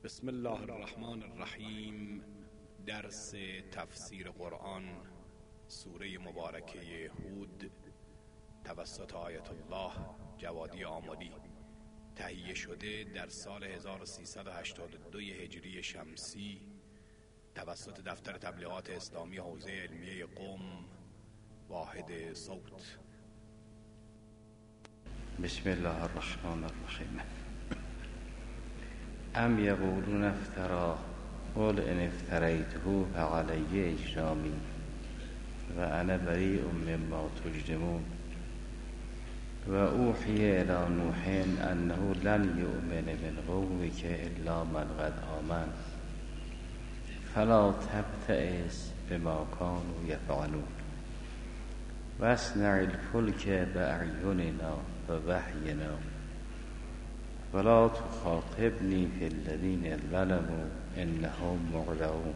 بسم الله الرحمن الرحیم. درس تفسیر قرآن سوره مبارکه هود توسط آیت الله جوادی آملی تهیه شده در سال 1382 هجری شمسی توسط دفتر تبلیغات اسلامی حوزه علمیه قم واحد صوت. بسم الله الرحمن الرحیم. ام یقولون افترا قل ان افتریته فعلی اجرامی و انا بریء مما تجرمون و اوحی الی نوح انه لن یؤمن من قومک الا من قد آمن فلا تبتئس بما كانوا یفعلون واصنع الفلک باعیننا ووحینا ولا تخاطبنی فی الذین ظلموا انهم مغرقون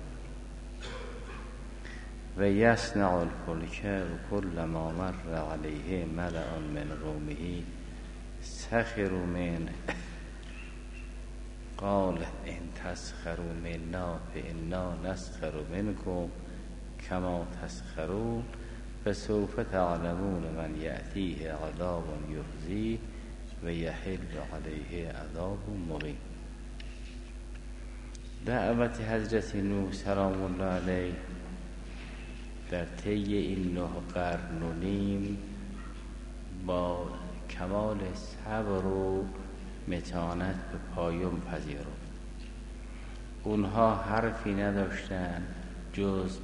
و یصنع الفلک و کلما مر علیه ملأ من قومه سخروا منه قال ان تسخروا منا فانا نسخر منکم کما تسخرون فسوف تعلمون من یأتیه عذاب یخزیه و یحل علیه عذاب مقیم. دعوت حضرت نوح سلام الله علیه در طی این 9 قرن و نیم با کمال صبر و متانت به پایان پذیرفت. اونها حرفی نداشتن جز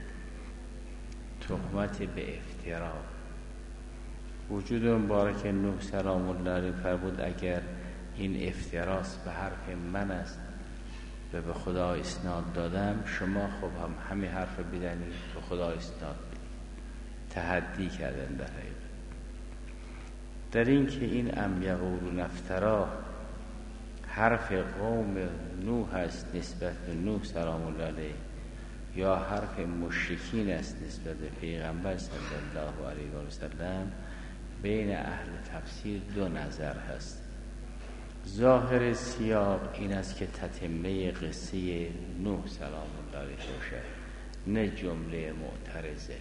تهمت به افترا. وجود مبارک نوح سلام الله علیه فرمود اگر این افتراس به حرف من است و به خدا اسناد دادم، شما خب هم همین حرف بدنید به خدا اسناد بدید. تحدی کردن در حقیقت در این که این ام یقولون افترا حرف قوم نوح است نسبت به نوح سلام الله علیه یا حرف مشرکین است نسبت به پیغمبر صلی الله علیه و سلم. بین اهل تفسیر 2 نظر هست. ظاهر سیاق این است که تتمه قصه نوح سلام الله علیه باشد، نه جمله معترضه.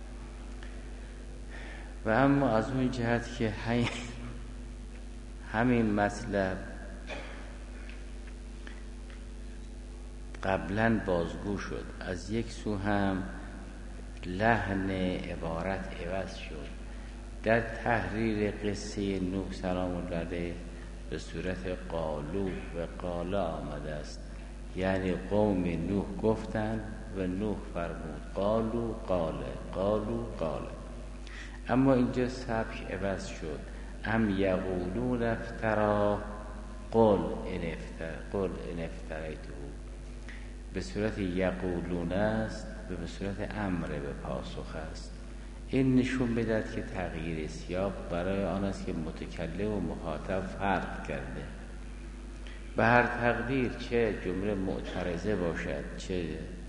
و اما از اون جهت که همین مطلب قبلا بازگو شد، از یک سو هم لحن عبارت عوض شد. در تحریر قصه نوح سلام الله علیه به صورت قالو و قاله آمده است، یعنی قوم نوح گفتند و نوح فرمود قالو قاله قالو قاله. اما اینجا سبک عوض شد. ام یقولون افترا قل ان افتریته به صورت یقولون است و به صورت امر به پاسخ است. این نشون می‌دهد که تغییر سیاق برای آن است که متکلم و مخاطب فرق کرده. به هر تقدیر چه جمله معترضه باشد چه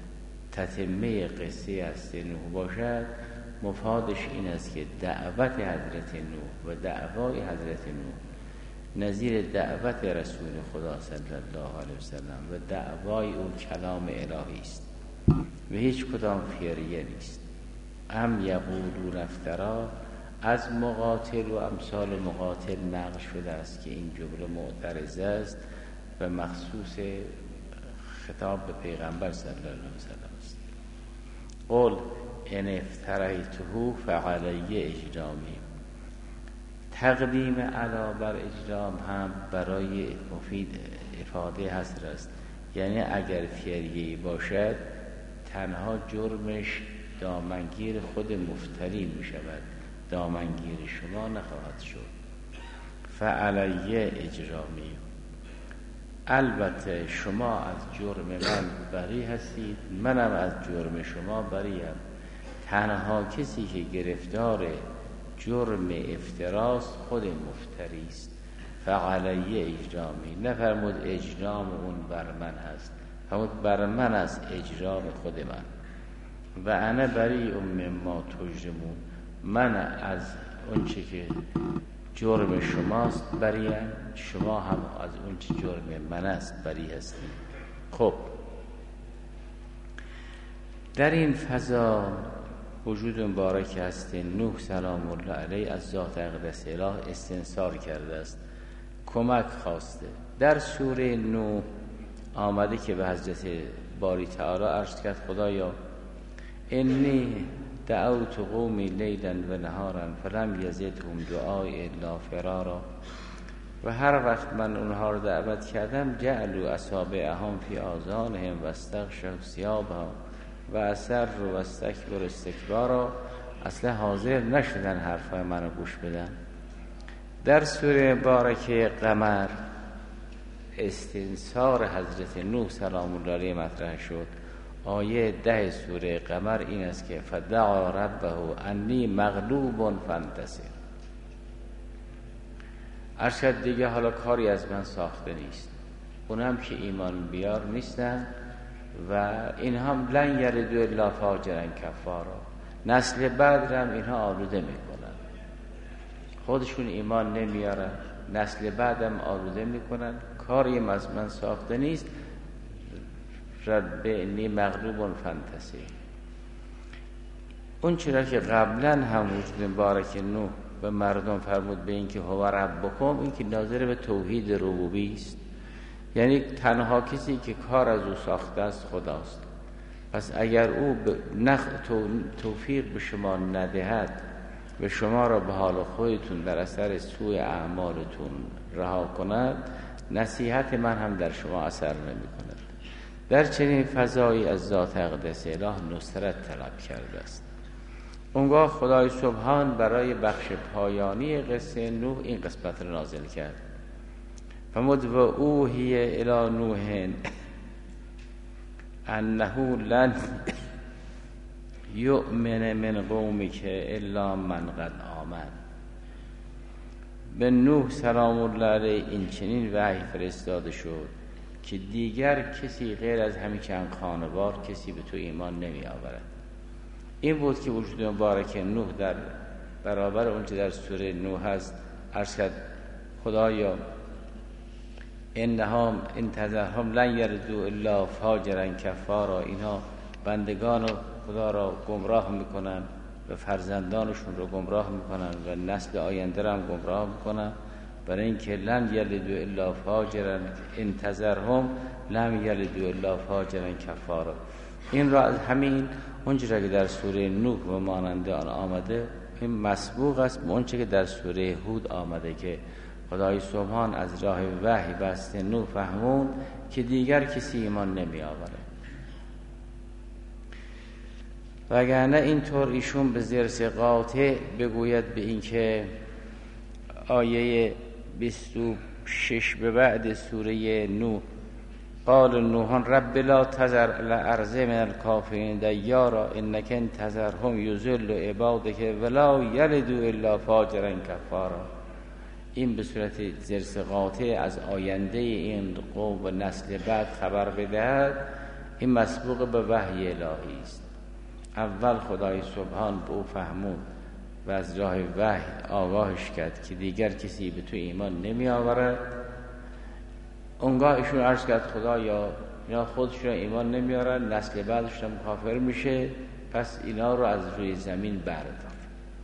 تتمه قصه است نوح باشد، مفادش این است که دعوت حضرت نوح و دعوای حضرت نوح نظیر دعوت رسول خدا صلی الله علیه وسلم و دعوای او کلام الهی است و هیچ کدام فعلیه نیست. ام یقولون افترا از مقاتل و امثال مقاتل نقل شده است که این جمله معترضه است و مخصوص خطاب به پیغمبر صلی الله علیه وسلم است. قل ان افتریته فعلی اجرامی. تقدیم علا بر اجرام هم برای مفید افاده حصر است، یعنی اگر فعلیه باشد تنها جرمش دامنگیر خود مفتری می شود، دامنگیر شما نخواهد شد. فعلی اجرامی. البته شما از جرم من بری هستید، منم از جرم شما بریم. تنها کسی که گرفتار جرم افتراس خود مفتری است. فعلی اجرامی. نفرمود اجرام اون بر من هست، فرمود بر من از اجرام خود من. و انا بریء مما تجرمون. من از اون چه که جرم شماست بریم، شما هم از اون چه جرم من است بری هستید. خب در این فضا وجود مبارک است نوح سلام الله علیه از ذات اقدس اله استنصار کرده است، کمک خواسته. در سوره نوح آمده که به حضرت باری تعالی عرض کرد خدایا انی دعوت قومی لیلا و نهارا فلم یزدهم دعای الا فرارا. و هر وقت من اونها رو دعوت کردم جعلوا اصابعهم فی آذانهم و استغشوا ثیابهم و اصروا و استکبروا استکبارا، اصلا حاضر نشدن حرفای منو گوش بدن. در سوره مبارکه قمر استنصار حضرت نوح سلام الله علیه مطرح شد. آیه 10 سوره قمر این است که فدعا ربه انی مغلوب فانتصر. ارشد دیگه حالا کاری از من ساخته نیست، اونم که ایمان بیار نیستن و این هم لن یلدوا الا فاجرا کفارا، نسل بعد هم اینها آلوده میکنن، خودشون ایمان نمیارن، نسل بعدم آلوده میکنن، کاری از من ساخته نیست. رب انی مغلوب فانتصر. اون چرا که قبلا هم وجود مبارک نوح به مردم فرمود به این که هو ربکم، این که ناظر به توحید ربوبی است، یعنی تنها کسی که کار از او ساخته است خداست. پس اگر او توفیق به شما ندهد و شما را به حال خودتون در اثر سوء اعمالتون رها کند، نصیحت من هم در شما اثر نمی کند. در چنین فضایی از ذات اقدس اله نصرت طلب کرده است. اونگاه خدای سبحان برای بخش پایانی قصه نوح این قسمت را نازل کرد. فمد و اوحی الی نوح انه لن یؤمن من قومک الا من قد آمن. به نوح سلام الله علیه این چنین وحی فرستاده شد که دیگر کسی غیر از همین چند خانوار کسی به تو ایمان نمی آورد. این بود که وجود مبارک نوح در برابر اونچه در سوره نوح هست عرض کرد خدایا انها انتظرهم لن یردوا الا فاجرا کفارا. اینها بندگان خدا را گمراه میکنن و فرزندانشون رو گمراه میکنن و نسل آینده را هم گمراه میکنن، برای اینکه لن یلدوا الا فاجرا انتظرهم لم یلدوا الا فاجرا کفارا. این را از همین اونجا که در سوره نوح و مانند آن آمده این مسبوق است به اونچه که در سوره هود آمده که خدای سبحان از راه وحی بست نوح فهمون که دیگر کسی ایمان نمی آوره. وگرنه اینطور ایشون به زرس قاطع بگوید به این که آیه 26 به بعد سوره نوح قال نوح رب لا تذر الارض من الکافرین دیارا انک ان تذرهم یضل عبادک ولا یلدوا الا فاجرا کفارا. این به صورت زرس قاطع از آینده این قوم و نسل بعد خبر بدهد، این مسبوق به وحی الهی است. اول خدای سبحان به او فهمون و از راه وحی آگاهش کرد که دیگر کسی به تو ایمان نمی آورد. اونگاه ایشون عرض کرد خدایا اینا خودشون ایمان نمی آورد، نسل بعدشون کافر میشه، پس اینا رو از روی زمین بردار.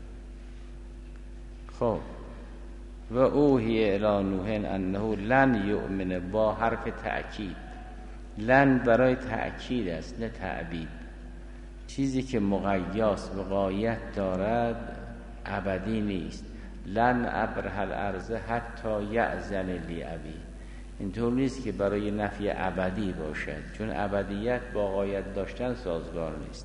خب و اوحی الی نوح انه لن یؤمن با حرف تأکید. لن برای تأکید است نه تعبید. چیزی که مقیاس و غایت دارد ابدی نیست. لن ابرح الارض حتی یأذن لی ابی. اینطور نیست که برای نفی ابدی باشد، چون ابدیت با غایت داشتن سازگار نیست.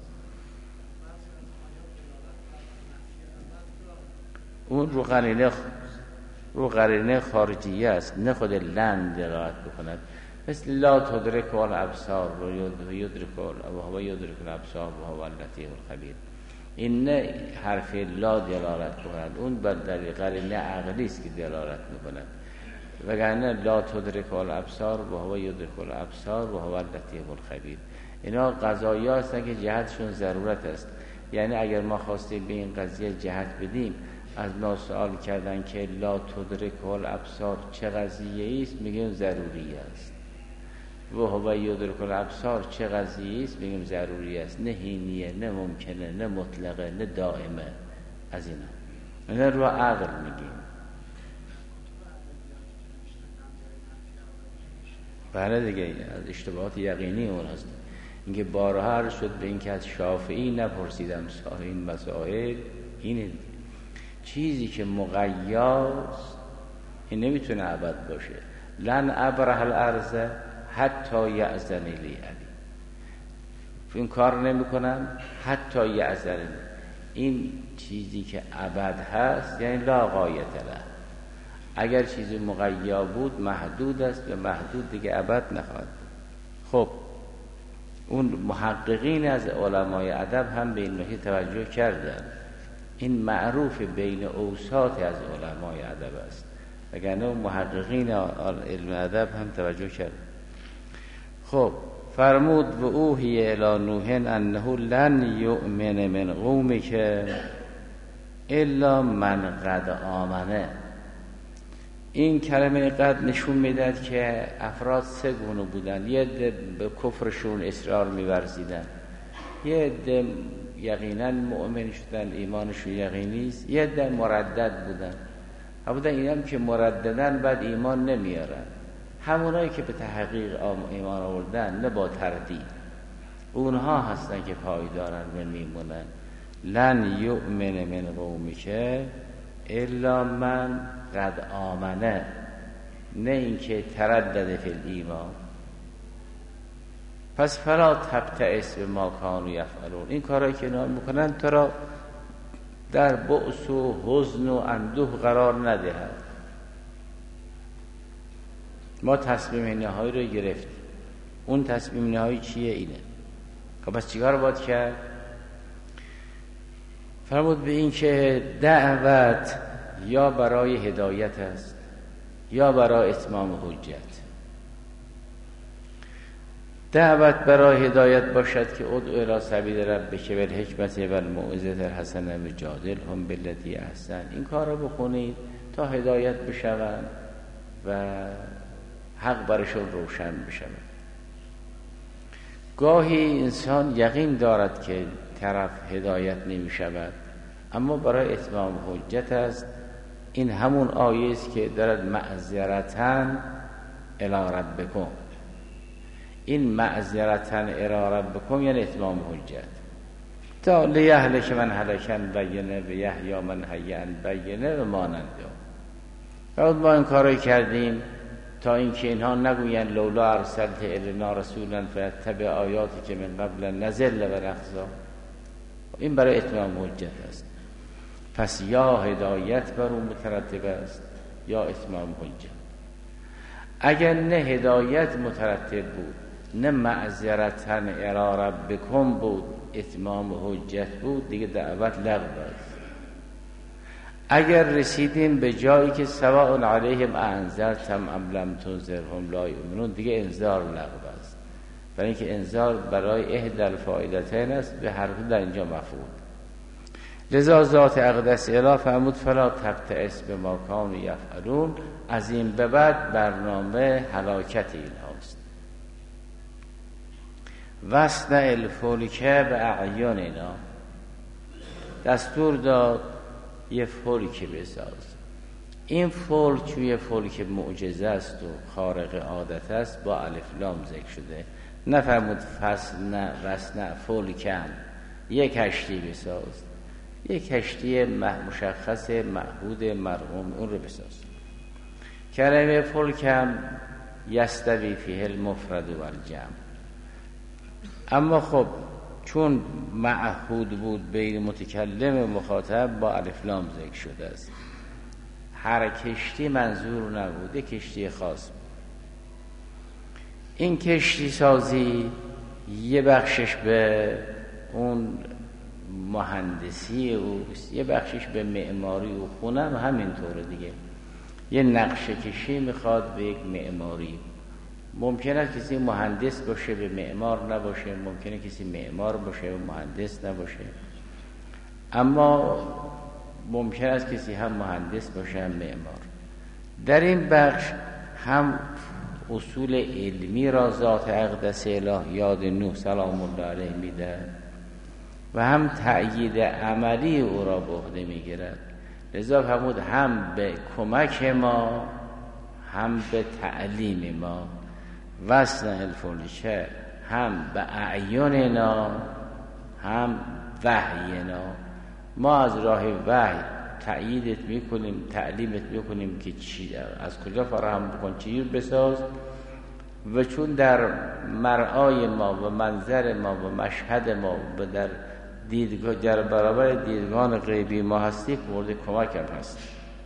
اون رو قرینه خارجیه است، نه خود لن دلالت بکند. مثل لا تدرک الابصار و یدرک الابصار و هو اللطیف الخبیر. این نه حرف لا دلالت بکند، اون بر قرینه عقلی است که دلالت میکند. وگرنه لا تدرک الابصار و هو یدرک الابصار و هو اللطیف الخبیر. اینا قضایا هستن که جهتشون ضرورت است. یعنی اگر ما خواستیم به این قضیه جهت بدیم، از ما سوال کردن که لا تدرک الابصار چه قضیه است، میگیم ضروری است. و هو یدرک الابصار چه قضیه است؟ بگیم ضروری است، نه حینیه، نه ممکنه، نه مطلقه، نه دائمه. از اینا رو عقل میگیم. بله دیگه، از اشتباهات یقینی اون هست. اینکه بارها عرض شد به اینکه از شافعی نپرسیدم سر این مسائل. اینه چیزی که مقیاس این نمیتونه ابد باشه. لن ابرح الارض حتی یأذن لی ابی، این کار نمیکنم حتی یأذن. این چیزی که ابد هست یعنی لا غایة له. اگر چیزی مقیا بود محدود است و محدود دیگه ابد نخواهد. خب اون محققین از علمای ادب هم به این نکته توجه کردن. این معروف بین اوساط از علمای ادب است، وگرنه محققین علم ادب هم توجه کردن. خب فرمود و اوحی الی نوح انه لن یؤمن من قومک الا من قد آمنه. این کلمه قد نشون میداد که افراد سه گونه بودن. یه عده به کفرشون اصرار می‌ورزیدن، یه عده یقینا مؤمن شدن، ایمانشون یقینی است، یه عده مردد بودن. البته اینم که مرددن بعد ایمان نمیارن. همونایی که به تحقیق ایمان آوردن نه با تردید، اونها هستن که پایدارن و میمونن. لن یؤمن من قومک الا من قد آمنه، نه اینکه تردد فی الایمان. پس فلا تبتئس بما کانوا یفعلون. این کارایی که اینا میکنن تو را در بؤس و حزن و اندوه قرار ندهد. ما تصمیم نهایی رو گرفتیم. اون تصمیم نهایی چیه؟ اینه. خب پس چیکار باید کرد؟ فرمود به این که دعوت یا برای هدایت است یا برای اتمام حجت. دعوت برای هدایت باشد که ادعو الی سبیل ربک بالحکمت والموعظة الحسنة وجادلهم بالتی احسن. این کار رو بخونید تا هدایت بشوند و حق برشون روشن بشود. گاهی انسان یقین دارد که طرف هدایت نمی شود، اما برای اتمام حجت است. این همون آیه است که دارد معذرتاً الی ربکم. این معذرتاً الی ربکم یعنی اتمام حجت. تا لیهلک من هلک عن بینه و یحیی من حی عن بینه و مانند. بعد ما این کارایی کردیم تا اینکه اینها نگویند لولا ارسلت الینا رسولا فیتبع آیاتک من قبل نزل و نخزا. این برای اتمام حجت است. پس یا هدایت بر اون مترتب است یا اتمام حجت. اگر نه هدایت مترتب بود، نه معذرتاً الی ربکم بود، اتمام حجت بود، دیگه دعوت لغو است. اگر رسیدیم به جایی که سواء علیهم انذرتم ام لم تنذرهم لا یؤمنون، دیگه انذار لغو است. برای اینکه انذار برای احدی الفائدتین است، به هر دو در اینجا مفعول. لذا ذات اقدس اله فرمود فلا تبتئس بما کانوا یفعلون. از این به بعد برنامه هلاکت اینهاست. واصنع الفلک باعیننا، دستور داد یه فلک بساز. این فلک یه فلک معجزه است و خارق عادت است، با الف لام ذکر شده. نفرمود واصنع فلکن، یک کشتی بساز. یک کشتی مشخص معهود مرغوم اون رو بساز. کلمه فلک هم یستوی فیه المفرد و الجمع. اما خب چون معهود بود بین متکلم و مخاطب، با الف لام ذکر شده است. هر کشتی منظور نبود، یک کشتی خاص بود. این کشتی سازی یه بخشش به اون مهندسی اوست، یه بخشش به معماری و خونه هم همینطوره دیگه. یه نقشه کشی میخواد به یک معماری. ممکنه کسی مهندس باشه به معمار نباشه، ممکنه کسی معمار باشه و مهندس نباشه، اما ممکنه است کسی هم مهندس باشه هم معمار. در این بخش هم اصول علمی را ذات اقدس اله یاد نوح سلام الله علیه میده و هم تأیید عملی او را به عهده میگیرد. لذا فرمود هم به کمک ما هم به تعلیم ما، وصنع الفلک، هم به اعیننا هم وحینا. ما از راه وحی تأییدت میکنیم، تعلیمت میکنیم که چی از کجا فراهم بکن، چی بساز، و چون در مرآی ما و منظر ما و مشهد ما و در دیدگاه در برابر دیدگان غیبی ما هستی، مورد کمک هم هست.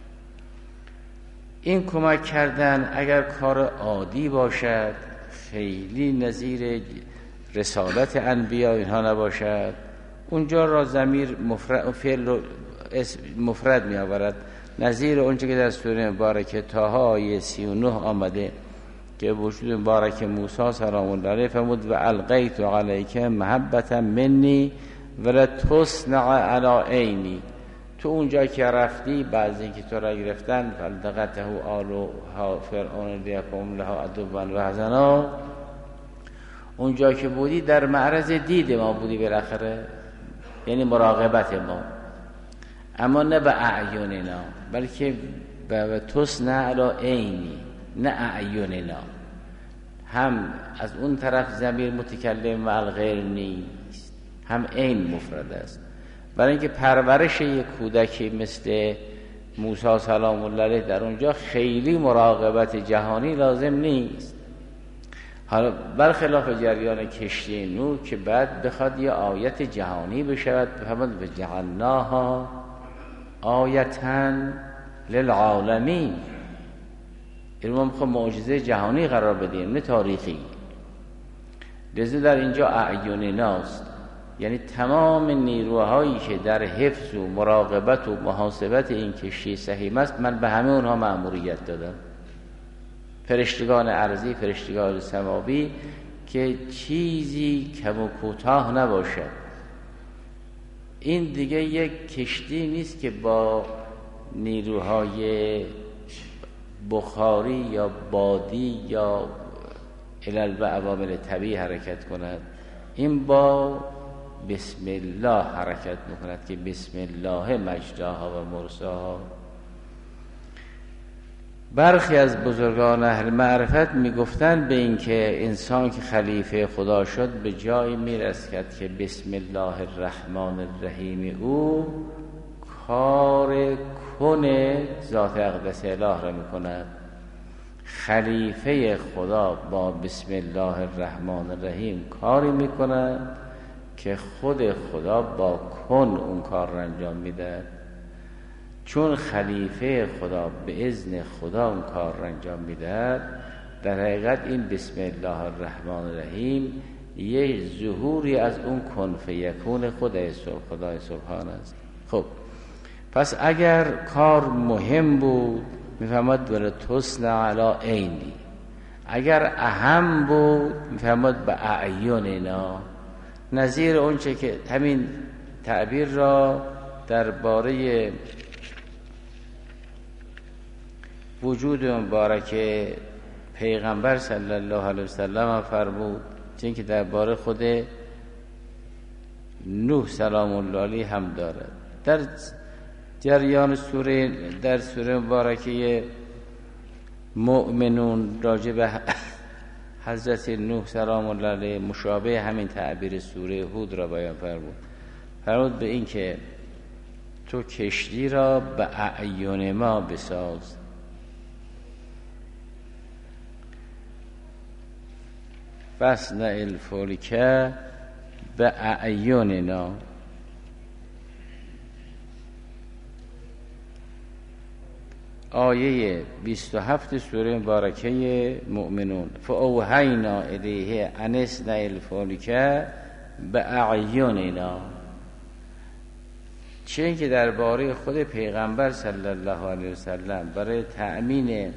این کمک کردن اگر کار عادی باشد، خیلی نظیر رسالت انبیا اینها نباشد، اونجا را ضمیر فعل مفرد می آورد، نظیر اونچه که در سوره مبارکه طه آیه 39 آمده که وجود مبارک موسی سلام الله علیه فرمود و القیت علیک محبتا منی ولتصنع علی عینی. تو اونجا که رفتی بعضی که تو را گرفتن فلتقطه آل فرعون لیکن لها عدوا و حزنا، اونجا که بودی در معرض دید ما بودی بالاخره، یعنی مراقبت ما، اما نه به اعیننا بلکه به تصنع علی عینی نه اعیننا. هم از اون طرف ضمیر متکلم و الغیر نیست، هم عین مفرد است. برای اینکه پرورش یک کودکی مثل موسی سلام الله علیه در اونجا خیلی مراقبت جهانی لازم نیست. حالا برخلاف جریان کشتی نوح که بعد بخواد یه آیت جهانی بشود، بفهمد و جعلناها آیتاً للعالمین، این ما میخوام معجزه جهانی قرار بدیم نه تاریخی. لذا در اینجا اعینناست، یعنی تمام نیروهایی که در حفظ و مراقبت و محاسبت این کشتی سهیم است من به همه اونها مأموریت دادم، فرشتگان ارضی، فرشتگان سماوی، که چیزی کم و کوتاه نباشد. این دیگه یک کشتی نیست که با نیروهای بخاری یا بادی یا علل و عوامل طبیعی حرکت کند، این با بسم الله حرکت میکند که بسم الله مجداها و مرساها. برخی از بزرگان اهل معرفت میگفتند به این که انسان که خلیفه خدا شد به جایی میرسد که بسم الله الرحمن الرحیم او کار کنه ذات اقدس اله را میکند. خلیفه خدا با بسم الله الرحمن الرحیم کاری میکند که خود خدا با کن اون کار را انجام میده. چون خلیفه خدا به اذن خدا اون کار را انجام میده، در حقیقت این بسم الله الرحمن الرحیم یه ظهوری از اون کن فیکون خدای سبحان است. خب پس اگر کار مهم بود میفهمد ولی تصنع علی عینی، اگر اهم بود میفهمد به اعیننا. نظیر اونچه که همین تعبیر را درباره وجود مبارک پیغمبر صلی الله علیه وسلم فرمود، چون که درباره خود نوح سلام الله علیه هم دارد. در جریان سوره، در سوره مبارکه مؤمنون راجع به حضرت نوح سلام الله علیه مشابه همین تعبیر سوره هود را بیان فرمود به این که تو کشتی را به اعین ما بساز. فصنع الفلک به اعیننا. آیه 27 سوره مبارکه مؤمنون فاوحینا الیه ان اصنع الفلک به اعیننا. چه که درباره خود پیغمبر صلی الله علیه وسلم برای تأمین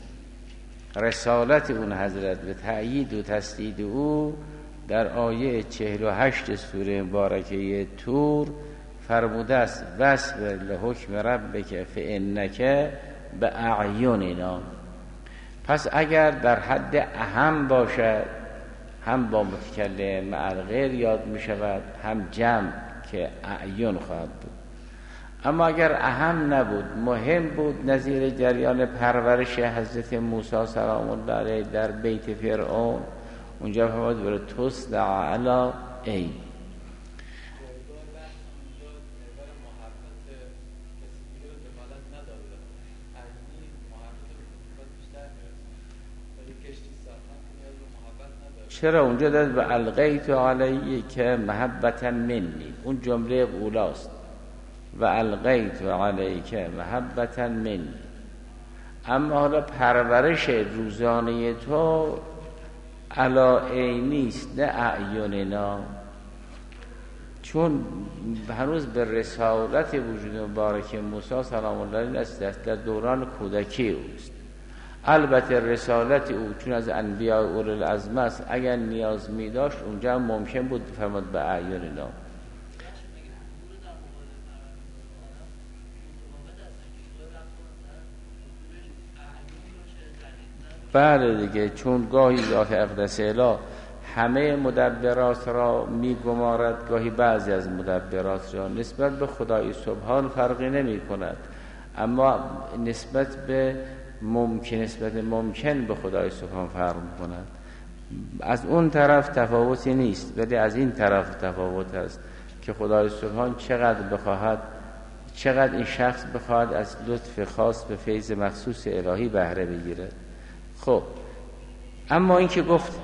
رسالت اون حضرت و تأیید و تسدید او در آیه 48 سوره مبارکه طور فرموده است واصبر لحکم ربک فانک به اعیننا. پس اگر در حد اهم باشد هم با متکلم مع الغیر یاد می شود، هم جمع که اعیان خواهد بود. اما اگر اهم نبود، مهم بود، نظیر جریان پرورش حضرت موسی سلام الله علیه در بیت فرعون، اونجا فرمود بر تصدع علی ای. چرا اونجا داد به القیت علیک محبتا منی، اون جمله اولاست، و القیت علیک محبتا منی. اما حالا پرورش روزانه تو علی عینیست نه اعیننا، چون هنوز به رسالت وجود مبارک موسی سلام الله علیه است، در دوران کودکی اوست. البته رسالت او چون از انبیاء اول العزم است، اگر نیاز می داشت اونجا ممکن بود بفرماد به اعیننا. بله دیگه، چون گاهی ذات اقدس اله همه مدبرات را میگمارد، گاهی بعضی از مدبرات را نسبت به خدای سبحان فرقی نمی کند، اما نسبت به ممکن به خدای سبحان فرق می کند. از اون طرف تفاوتی نیست، ولی از این طرف تفاوت است که خدای سبحان چقدر بخواهد، چقدر این شخص بخواهد از لطف خاص به فیض مخصوص الهی بهره بگیرد. خب اما این که گفت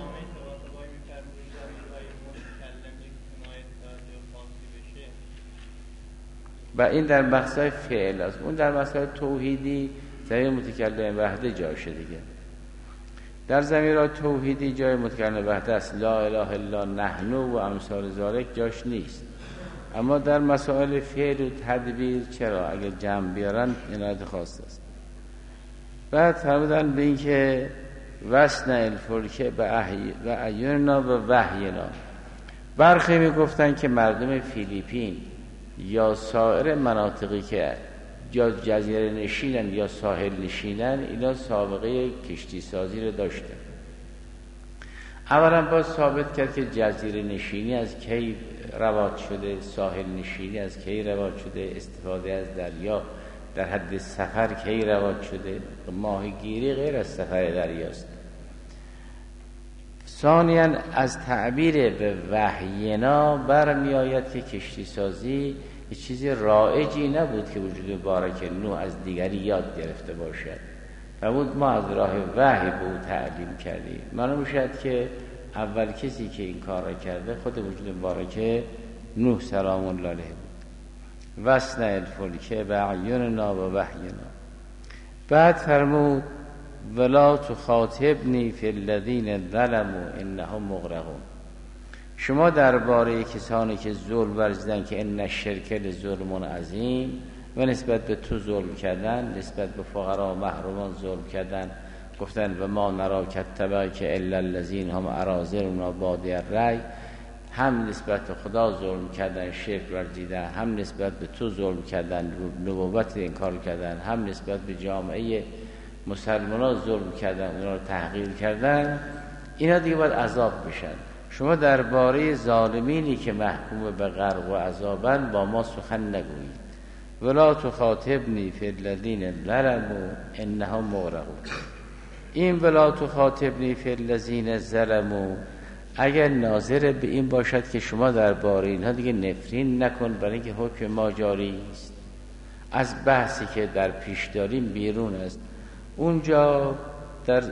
و این در مقصد فعل است، اون در مقصد توحیدی زمین متکلم وحده جاشه دیگه. در زمین توحیدی جای متکلم وحده است، لا اله الا نحن و امثال ذالک جاش نیست. اما در مسائل فعل و تدبیر چرا؟ اگر جمع بیارن عنایت خاص است. بعد فرمودن به این که وصنع الفلک به اعیننا و وحینا. برخی میگفتن که مردم فیلیپین یا سایر مناطقی که یا جزیره نشینن یا ساحل نشینن، اینا سابقه کشتی سازی رو داشتن. اولا باید ثابت کرد که جزیره نشینی از کی رواج شده، ساحل نشینی از کی رواج شده، استفاده از دریا در حد سفر کی رواج شده. ماهیگیری غیر از سفر دریاست. ثانیاً از تعبیر به وحینا برمی آید که کشتی سازی یه چیزی رایجی نبود که وجود مبارک نوح از دیگری یاد گرفته باشد. فرمود ما از راه وحی به او تعلیم کردیم. معلوم میشد که اول کسی که این کار را کرده خود وجود مبارک نوح سلام الله علیه بود. وصنع الفلک باعیننا و وحینا. بعد فرمود ولا تخاطبنی فی الذین ظلموا انهم مغرقون. شما درباره کسانی که ظلم ورزیدن که ان الشرک لظلم عظیم و نسبت به تو ظلم کردن، نسبت به فقرا و محرومان ظلم کردن، گفتن و ما نراک اتبعک الا الذین هم اراذلنا بادی الرأی، هم نسبت به خدا ظلم کردن، شرک ورزیدن، هم نسبت به تو ظلم کردن، نبوت انکار کردن، هم نسبت به جامعه مسلمانان ظلم کردن، اونا رو تحقیر کردن. اینا دیگه باید عذاب بشن. شما درباره ظالمینی که محکوم به غرق و عذابن با ما سخن نگویید. ولا تخاطبنی فی الذین ظلموا انهم مغرقون. این ولا تخاطبنی فی الذین ظلموا اگر ناظر به این باشد که شما درباره اینها دیگه نفرین نکن، برای اینکه حکم ما جاری است، از بحثی که در پیش داریم بیرون است. اونجا در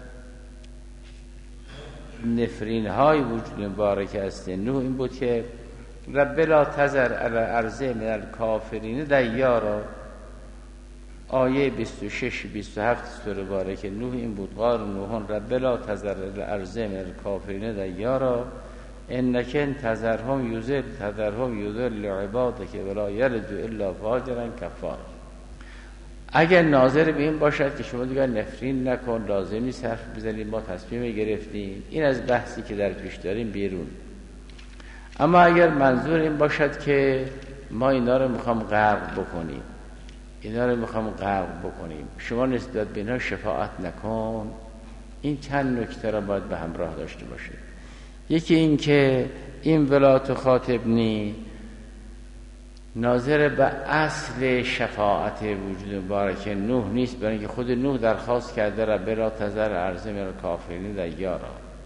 نفرین های وجود مبارک است نوح این بود که رب لا تذر علی ارض من الکافرین دیارا. آیه 26 27 سوره مبارکه نوح این بود قال نوح رب لا تذر علی ارض من الکافرین دیارا انک ان تذرهم یضل عبادک ولا یلد الا فاجرا کفارا. اگر ناظر به این باشد که شما دیگر نفرین نکن، لازمی صرف بزنید، ما تصمیم گرفتیم، این از بحثی که در پیش داریم بیرون. اما اگر منظور این باشد که ما اینا رو میخوام غرق بکنیم، شما نسبت به اینا شفاعت نکن، این چند نکته را باید به همراه داشته باشه. یکی این که این ولا تخاطبنی ناظر به اصل شفاعت وجود مبارک نوح نیست، برای اینکه خود نوح درخواست کرده رب لا تذر ارض من الکافرین دیارا.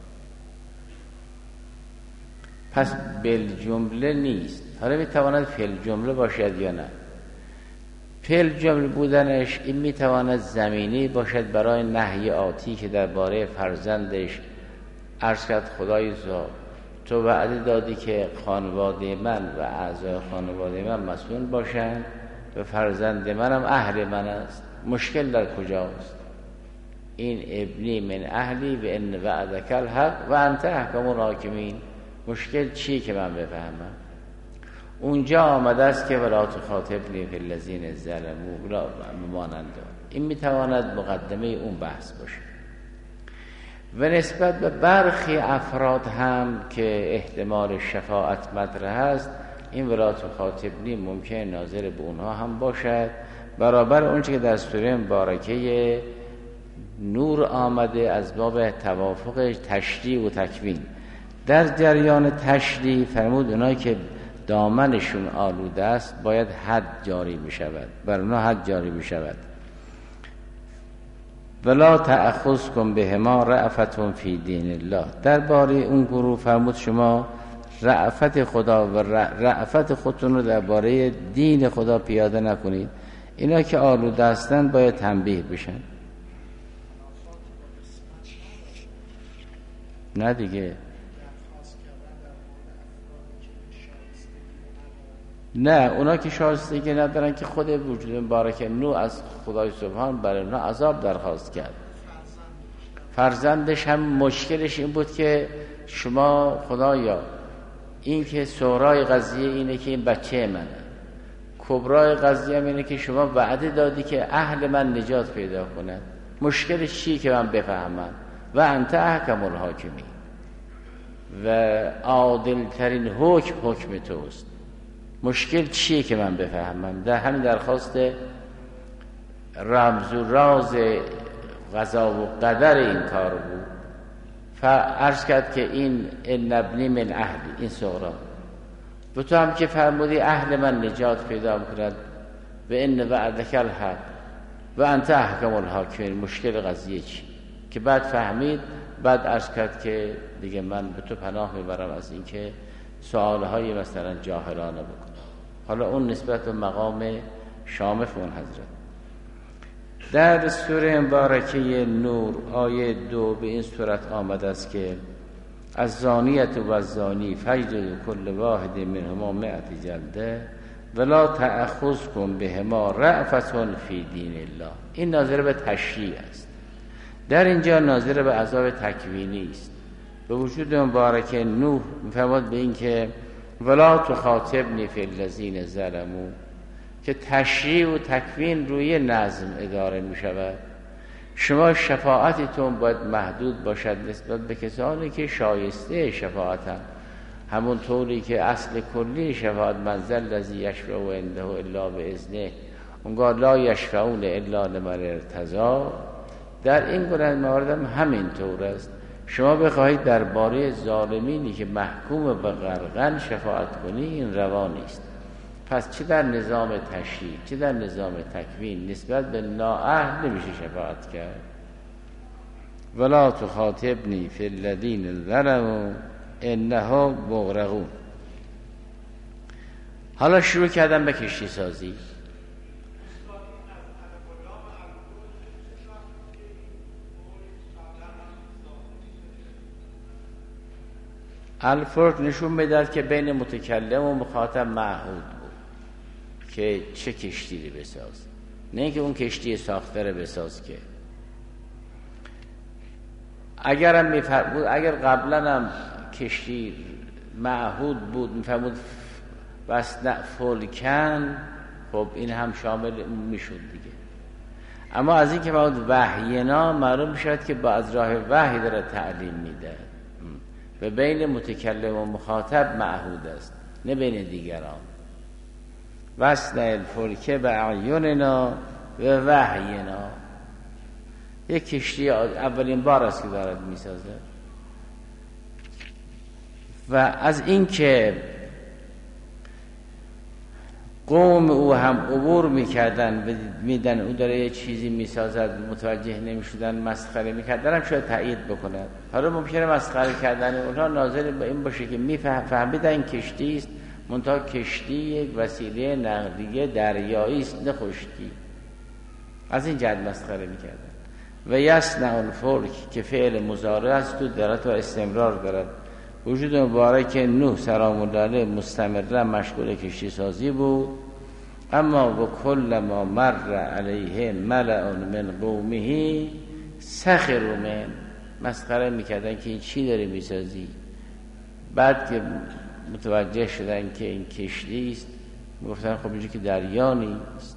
پس بالجمله نیست. حالا میتواند فعل جمله باشد یا نه. فعل جمله بودنش این میتواند زمینی باشد برای نهی آتی که درباره فرزندش عرض کرد خدای تو وعده دادی که خانواده من و اعضای خانواده من مسئول باشند و فرزند منم اهل من است. مشکل در کجاست؟ این ابنی من اهلی و ان وعدک الحق و انت احکم الحاکمین. مشکل چیه که من بفهمم؟ اونجا آمده است که ولا تخاطبنی فی الذین ظلموا مانند این میتواند مقدمه اون بحث باشه. و نسبت به برخی افراد هم که احتمال شفاعت مطرح است، این ولا تخاطبنی ممکن ناظر به اونها هم باشد، برابر اونچه که در سوره مبارکه نور آمده از باب توافق تشریع و تکوین. در جریان تشریع فرمود اونایی که دامنشون آلوده است باید حد جاری بشود، بر اونها حد جاری بشود. ولا تأخذکم بهما رأفة فی دین الله. درباره اون گروه فرمود شما رأفت خدا و رأفت خودتون رو درباره دین خدا پیاده نکنید. اینا که آلوده هستند باید تنبیه بشن. نه دیگه، نه اونا که شایستگی ندارن که خود وجود مبارک نوح از خدای سبحان برای اونا عذاب درخواست کرد. فرزندش هم مشکلش این بود که شما خدایا این که سورای قضیه اینه که این بچه منه، کبرای قضیه هم اینه که شما وعده دادی که اهل من نجات پیدا کنه. مشکلش چیه که من بفهمم؟ و انت احکم الحاکمین و عادل ترین حکم توست. مشکل چیه که من بفهمم؟ در همین درخواست رمز و راز قضا و قدر این کار بود. عرض کرد که این ابنی من اهلی، این صغرا و تو هم که فرمودی اهل من نجات پیدا کند و ان وعدک الحق و انت احکم الحاکمین. مشکل قضیه چی؟ که بعد فهمید، بعد عرض کرد که دیگه من به تو پناه میبرم از اینکه سوالهای مثلا جاهلانه بکن. حالا اون نسبت به مقام شامخ اون حضرت در سوره مبارکه نور آیه 2 به این صورت آمده است که از زانیت و الزانی فجلدوا کل واحد منهما 100 جلده ولا تأخذکم بهما رأفة فی دین الله. این ناظر به تشریع است. در اینجا ناظر به عذاب تکوینی است. به وجود مبارک نوح می‌فرماد به این که ولا تخاطبنی فی الذین ظلموا، که تشریع و تکوین روی نظم اداره می شود. شما شفاعتتون باید محدود باشد نسبت به کسانی که شایسته شفاعتن، همون طوری که اصل کلی شفاعت منزل الذی یشفع عنده الا باذنه، اونگاه لا یشفعون الا لمن ارتضی. در این گونه موارد هم همین طور است. شما بخواهید درباره ظالمینی که محکوم به غرقن شفاعت کنی، این روا نیست. پس چه در نظام تشریع چه در نظام تکوین نسبت به نااهل نمیشه شفاعت کرد. ولا تخاطبنی فی الذین ظلموا انهم مغرقون. حالا شروع کردم به کشتی سازی. الفرق نشون میداد که بین متکلم و مخاطب معهود بود که چه کشتی رو بساز، نه اینکه اون کشتی ساخته رو بساز. که اگرم میفرمود اگر قبلا هم کشتی معهود بود میفرمود وصنع فلکن، خب این هم شامل میشد دیگه. اما از این که فرمود وحینا معلوم شد که با از راه وحی داره تعلیم میده و بین متکلم و مخاطب معهود است، نه بین دیگران. وصنع الفلک باعیننا و وحینا، یک کشتی اولین بار است که دارد میسازه. و از این که قوم او هم عبور میکردن میدن او داره یه چیزی میسازد متوجه نمیشدن، مسخره میکردن، هم شاید تایید بکنن. حالا ممکنه مسخره کردن اونها ناظر به این باشه که میفهمیدن کشتی است، منتها کشتی یک وسیله نقلیه دریایی است نه خشکی. از این جهت مسخره میکردن. و یصنع الفلک که فعل مضارع است و دارد و استمرار دارد. وجود مبارک نوح سلام الله علیه مستمرا مشغول کشتی سازی بود. اما و کل ما مر علیه ملأ من قومه سخروا من، مسخره میکردن که این چی داری میسازی. بعد که متوجه شدن که این کشتی است گفتن خب اینجا که دریا نیست.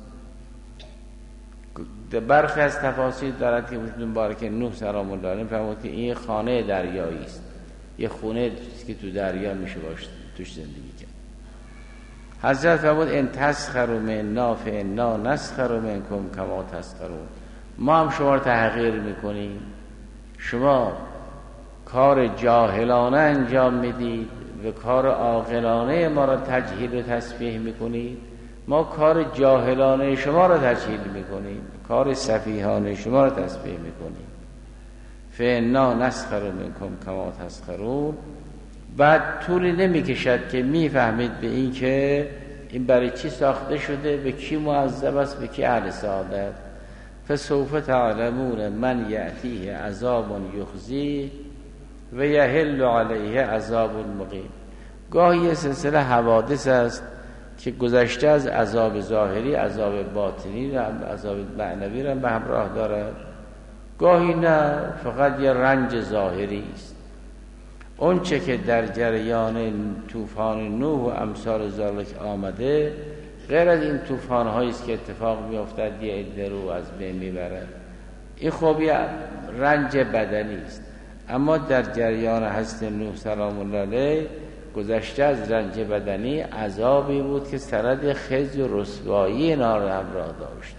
برخی از تفاسیر دارد که وجود مبارک نوح سلام الله علیه فرمود که این خانه دریایی است، یه خونه که تو دریا میشه باشه توش زندگی کرد. حضرت فرمود ان تسخروا منا فانا نسخر منکم کما تسخرون. ما هم شما رو تحقیر میکنیم، شما کار جاهلانه انجام میدید و کار عاقلانه ما را تجهیل و تسبیح میکنید، ما کار جاهلانه شما را تجهیل میکنیم، کار سفیهانه شما را تسبیح میکنیم. فانا نسخر منکم کما تسخرون. بعد طولی نمیکشد که میفهمید به این که این برای چی ساخته شده، به کی معذب است، به کی اهل سعادت. فسوف تعلمون من یأتیه عذاب یخزی و یحل علیه عذاب مقیم. گاهی سلسله حوادث است که گذشته از عذاب ظاهری عذاب باطنی را، عذاب معنوی را به همراه دارد. گاهی نه، فقط یه رنج ظاهری است. اون چه که در جریان طوفان نوح و امثال ذالک آمده غیر از این طوفان هایی است که اتفاق میافتد یه عده رو از بین میبرد، این خب یه رنج بدنی است. اما در جریان حضرت نوح سلام الله علیه گذشته از رنج بدنی عذابی بود که سرد خزی و رسوایی نار همراه داشت.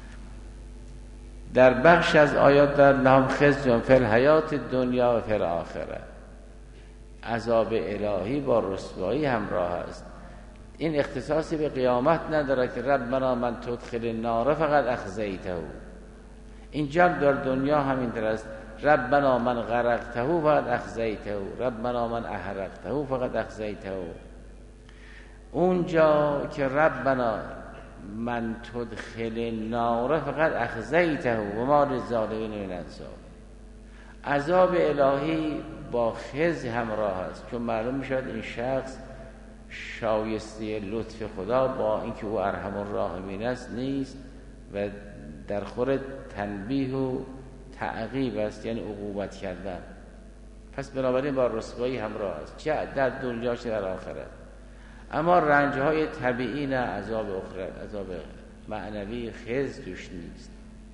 در بخش از آیات در لهم خزی فی الحیات دنیا و فی الاخره، عذاب الهی با رسوایی همراه است. این اختصاصی به قیامت نداره که ربنا من تدخل النار فقط اخزیته. اینجا در دنیا همینطور است، ربنا من غرقته فقط اخزیته، ربنا من احرقته فقط اخزیته. اونجا که ربنا من تدخل النار فقط اخزیته و ما للظالمین من انصار، عذاب الهی با خزی همراه است، چون معلوم میشد این شخص شایسته لطف خدا با اینکه او ارحم الراحمین است نیست و در خور تنبیه و تعقیب است، یعنی عقوبت کردن. پس بنابراین با رسوایی همراه است، چه در دنیا چه در آخرت. اما رنجهای طبیعی نه، عذاب اخرت، عذاب معنوی خز توش نیست.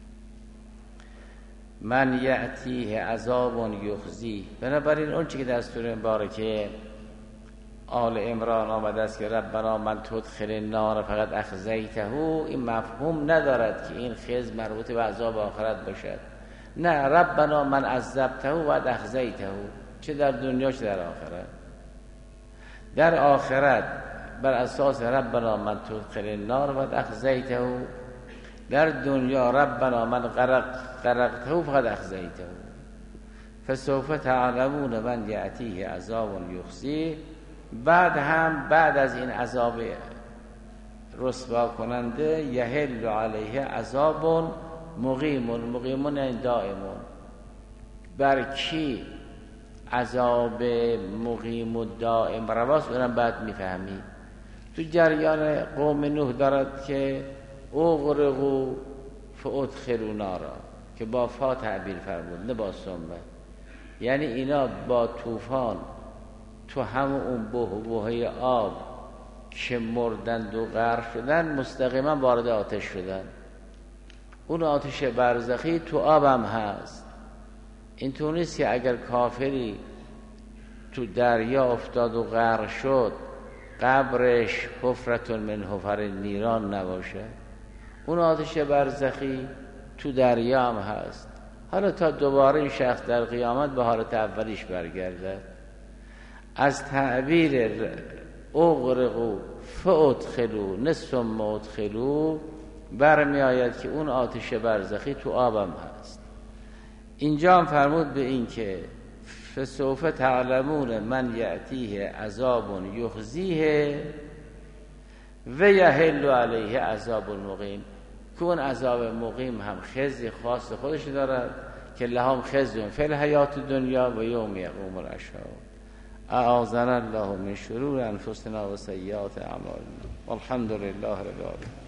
من یأتیه عذاب یخزی. بنابراین اون چی که در سوره مبارکه آل عمران آمده است که ربنا من تدخل النار فقط اخزیته، این مفهوم ندارد که این خز مربوط به عذاب آخرت باشد. نه، ربنا من عذبته و اخزیته، چه در دنیا چه در آخرت. در آخرت بر اساس ربنا من تدخل النار و اخزیته، در دنیا ربنا من غرقته فقط اخزیته. فسوف تعلمون من یأتیه عذاب یخزی. بعد هم بعد از این عذاب رسوا کننده یحل علیه عذاب مقیم یعنی دائمون. بر کی عذاب مقیم و دائم رواست اونم بعد میفهمی. تو جریان قوم نوح دارد که اغرقوا فادخلوا نارا، که با فا تعبیر فرمود نه با سنبه، یعنی اینا با طوفان تو همون اون بحبوحه آب که مردند و غرق شدن مستقیما وارد آتش شدن. اون آتش برزخی تو آب هم هست. این تو نیست که اگر کافری تو دریا افتاد و غرق شد قبرش حفرتون من حفر نیران نباشه. اون آتش برزخی تو دریا هم هست. حالا تا دوباره این شخص در قیامت به حالت اولیش برگرده. از تعبیر اغرقوا فادخلوا نصف ما ادخلوا برمی آید که اون آتش برزخی تو آبم هست. اینجا هم فرمود به این که فسوف تعلمون من یأتیه عذاب یخزیه و یحل علیه عذاب مقیم، که اون عذاب مقیم هم خزی خاص خودش دارد که لهم خزی فی الحیات دنیا و یوم یقوم الاشهاد. اعاذنا الله من شرور انفسنا و سیئات اعمالنا والحمد لله رب العالمین.